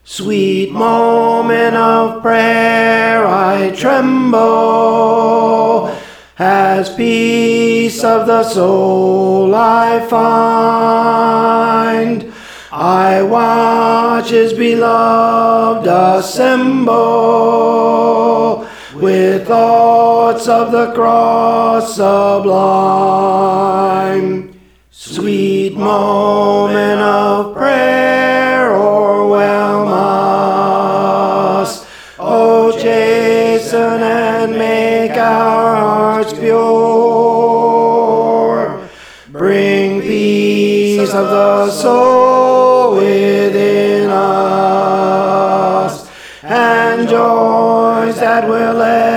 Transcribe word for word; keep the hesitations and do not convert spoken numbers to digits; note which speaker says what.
Speaker 1: Sweet moment of prayer, I tremble, as peace of the soul I find. I watch His beloved assemble, with thoughts of the cross sublime. Sweet moment of prayer, o'erwhelm us. O chasten and make our hearts pure. Bring peace of the soul within us, and joys that will